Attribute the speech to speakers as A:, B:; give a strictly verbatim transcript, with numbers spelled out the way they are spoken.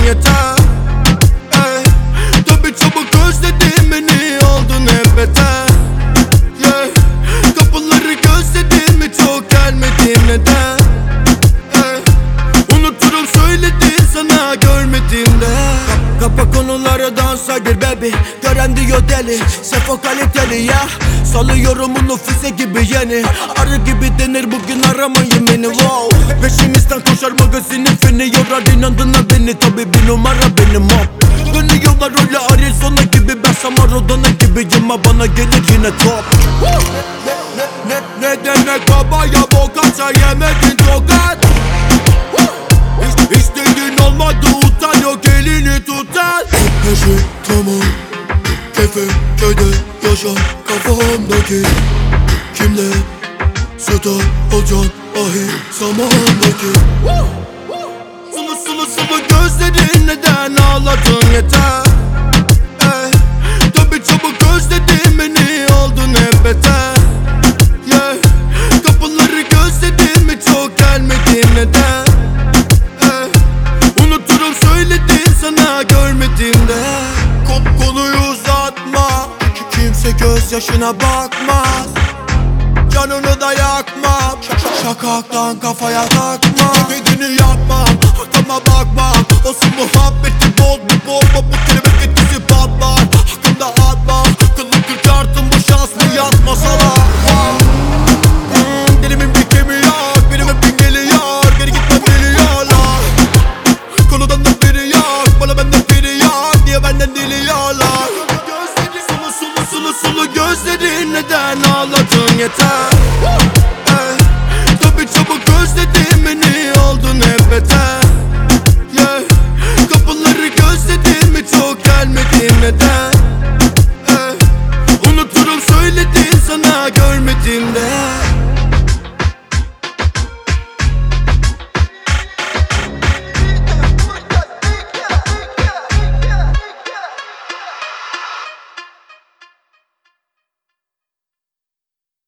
A: yeter. Ey, tabi çabuk özledin beni, oldun hep beter. Yeah. Kapıları gözledin mi, çok gelmedin neden? Ey, unuturum söyledin sana görmediğimde. Kapa konulara, dansa gir baby. Gören diyor deli, sefo kaliteli ya. Salıyorum onu füze gibi yeni. Arı gibi denir bugün, aramayın beni wow. Peşimizden koşar magazinin feni, yorar inandın ha beni. Tabi bir numara benim hop. Dönüyorlar öyle Arizona gibi, ben Samarodona gibiyim ama bana gelir yine top. Ne, ne, ne, ne demek babaya bokatsa yemedin tokat. Hiç, hiç dediğin olmadı, utan yok elini tutar.
B: Her şey tamam, kefe köyde yaşar kafamdaki. Kimle söta olacaksın ahi zamandaki.
A: Sulu sulu sulu gözlerin, neden ağladın yeter. Ey, tabi çabuk özledin beni, oldun hep beter. Yeah. Kapıları gözledin mi, çok gelmedin neden? Ey, unuturum söyledin sana görmediğimde. Kop konuyu uzatma, kimse gözyaşına bakmaz. Canını da yakmam, şakaktan kafaya takma. Dediğini yapmam, arkama bakmam. Olsun muhabbeti bol bir bomba, bu kelebek etkisi patlar. Hakkımda atma, kıllı kırk kartım, bu şans mı yatmasalar. hmm, Dilimin bir kemiği yok, benim hep geliyor. Geri gitmem biliyorlar, konudan da biri yok. Bana benden biri yok diye benden diliyorlar. Sulu sulu sulu sulu gözlerin, neden ağladın yeter. Ey, tabi çabuk özledin beni, oldun hep beter. Yeah. Kapıları gözledin mi, çok gelmedin neden? Ey, unuturum söyledin sana görmediğimde.